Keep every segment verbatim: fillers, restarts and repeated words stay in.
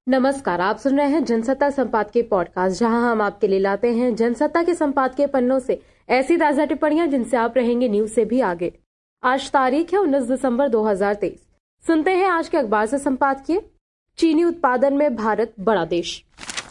नमस्कार, आप सुन रहे हैं जनसत्ता संपादकीय पॉडकास्ट, जहां हम आपके लिए लाते हैं जनसत्ता के संपादकीय पन्नों से ऐसी ताजा टिप्पणियां जिनसे आप रहेंगे न्यूज से भी आगे। आज तारीख है उन्नीस दिसंबर दो हज़ार तेईस। सुनते हैं आज के अखबार से संपादकीय। चीनी उत्पादन में भारत बड़ा देश।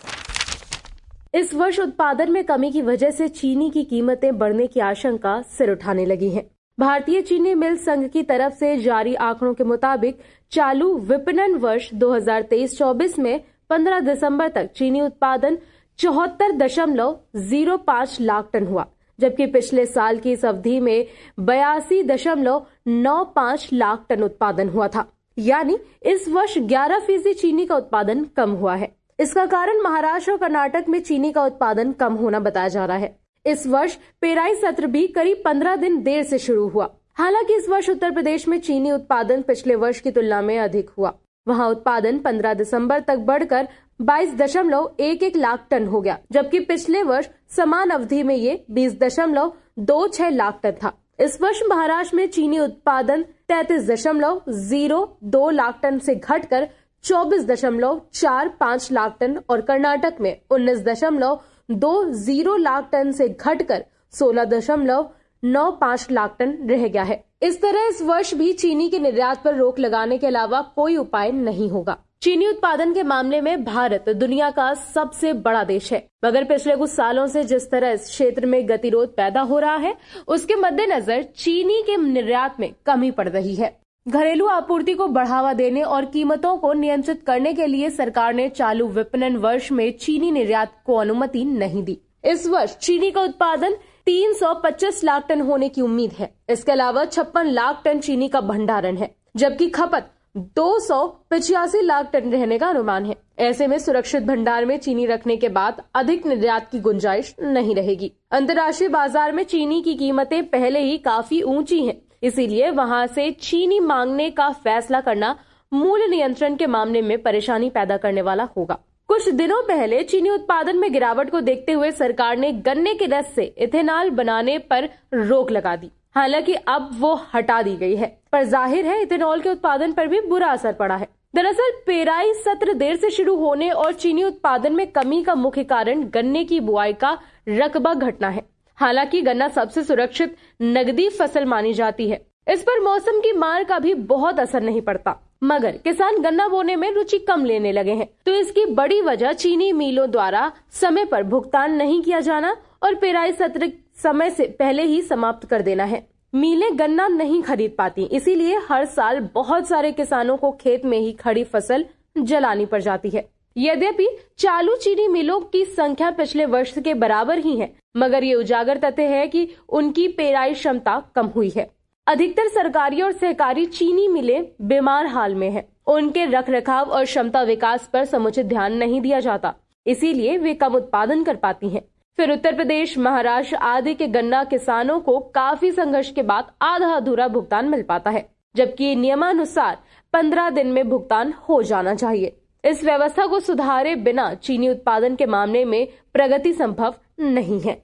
इस वर्ष उत्पादन में कमी की वजह से चीनी की कीमतें बढ़ने की आशंका सिर उठाने लगी है। भारतीय चीनी मिल संघ की तरफ से जारी आंकड़ों के मुताबिक चालू विपणन वर्ष दो हज़ार तेईस चौबीस में पंद्रह दिसंबर तक चीनी उत्पादन चौहत्तर दशमलव जीरो पाँच लाख टन हुआ, जबकि पिछले साल की इस अवधि में बयासी दशमलव नौ पाँच लाख टन उत्पादन हुआ था। यानी इस वर्ष ग्यारह फीसदी चीनी का उत्पादन कम हुआ है। इसका कारण महाराष्ट्र और कर्नाटक में चीनी का उत्पादन कम होना बताया जा रहा है। इस वर्ष पेराई सत्र भी करीब पंद्रह दिन देर से शुरू हुआ। हालांकि इस वर्ष उत्तर प्रदेश में चीनी उत्पादन पिछले वर्ष की तुलना में अधिक हुआ। वहां उत्पादन पंद्रह दिसंबर तक बढ़कर बाईस दशमलव एक एक लाख टन हो गया, जबकि पिछले वर्ष समान अवधि में ये बीस दशमलव दो छह लाख टन था। इस वर्ष महाराष्ट्र में चीनी उत्पादन तैंतीस दशमलव जीरो दो लाख टन से घटकर चौबीस दशमलव चार पाँच लाख टन और कर्नाटक में उन्नीस दशमलव दो जीरो लाख टन से घटकर सोलह दशमलव नौ पाँच लाख टन रह गया है। इस तरह इस वर्ष भी चीनी के निर्यात पर रोक लगाने के अलावा कोई उपाय नहीं होगा। चीनी उत्पादन के मामले में भारत दुनिया का सबसे बड़ा देश है, मगर पिछले कुछ सालों से जिस तरह इस क्षेत्र में गतिरोध पैदा हो रहा है, उसके मद्देनजर चीनी के निर्यात में कमी पड़ रही है। घरेलू आपूर्ति को बढ़ावा देने और कीमतों को नियंत्रित करने के लिए सरकार ने चालू विपणन वर्ष में चीनी निर्यात को अनुमति नहीं दी। इस वर्ष चीनी का उत्पादन तीन सौ पच्चीस लाख टन होने की उम्मीद है। इसके अलावा छप्पन लाख टन चीनी का भंडारण है, जबकि खपत दो सौ पचासी लाख टन रहने का अनुमान है। ऐसे में सुरक्षित भंडार में चीनी रखने के बाद अधिक निर्यात की गुंजाइश नहीं रहेगी। अंतर्राष्ट्रीय बाजार में चीनी की कीमतें पहले ही काफी ऊंची हैं, इसीलिए वहां से चीनी मांगने का फैसला करना मूल्य नियंत्रण के मामले में परेशानी पैदा करने वाला होगा। कुछ दिनों पहले चीनी उत्पादन में गिरावट को देखते हुए सरकार ने गन्ने के रस से इथेनॉल बनाने पर रोक लगा दी। हालांकि अब वो हटा दी गई है, पर जाहिर है इथेनॉल के उत्पादन पर भी बुरा असर पड़ा है। दरअसल पेराई सत्र देर से शुरू होने और चीनी उत्पादन में कमी का मुख्य कारण गन्ने की बुआई का रकबा घटना है। हालांकि गन्ना सबसे सुरक्षित नकदी फसल मानी जाती है, इस पर मौसम की मार का भी बहुत असर नहीं पड़ता, मगर किसान गन्ना बोने में रुचि कम लेने लगे हैं। तो इसकी बड़ी वजह चीनी मिलों द्वारा समय पर भुगतान नहीं किया जाना और पेराई सत्र समय से पहले ही समाप्त कर देना है। मिलें गन्ना नहीं खरीद पाती, इसीलिए हर साल बहुत सारे किसानों को खेत में ही खड़ी फसल जलानी पड़ जाती है। यद्यपि चालू चीनी मिलों की संख्या पिछले वर्ष के बराबर ही है, मगर ये उजागर तथ्य है कि उनकी पेराई क्षमता कम हुई है। अधिकतर सरकारी और सहकारी चीनी मिलें बीमार हाल में हैं। उनके रखरखाव और क्षमता विकास पर समुचित ध्यान नहीं दिया जाता, इसीलिए वे कम उत्पादन कर पाती हैं। फिर उत्तर प्रदेश, महाराष्ट्र आदि के गन्ना किसानों को काफी संघर्ष के बाद आधा अधूरा भुगतान मिल पाता है, जबकि नियमानुसार पंद्रह दिन में भुगतान हो जाना चाहिए। इस व्यवस्था को सुधारे बिना चीनी उत्पादन के मामले में प्रगति संभव नहीं है।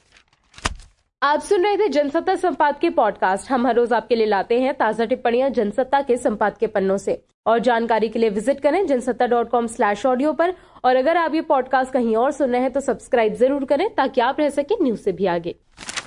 आप सुन रहे थे जनसत्ता संपादकीय पॉडकास्ट। हम हर रोज आपके लिए लाते हैं ताजा टिप्पणियां जनसत्ता के संपादकीय पन्नों से। और जानकारी के लिए विजिट करें Jansatta dot com slash audio पर। और अगर आप ये पॉडकास्ट कहीं और सुन रहे हैं तो सब्सक्राइब जरूर करें, ताकि आप रह सके न्यूज से भी आगे।